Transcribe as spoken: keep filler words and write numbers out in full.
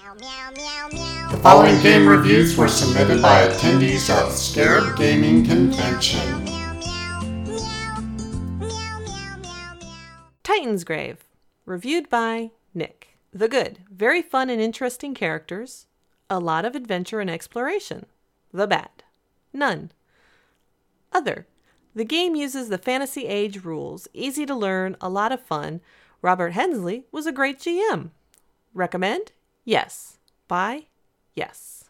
The following game reviews were submitted by attendees of Scarab Gaming Convention. Titan's Grave, reviewed by Nick. The good, very fun and interesting characters, a lot of adventure and exploration. The bad, none. Other, the game uses the Fantasy Age rules, easy to learn, a lot of fun. Robert Hensley was a great G M. Recommend? Yes. Buy? Yes.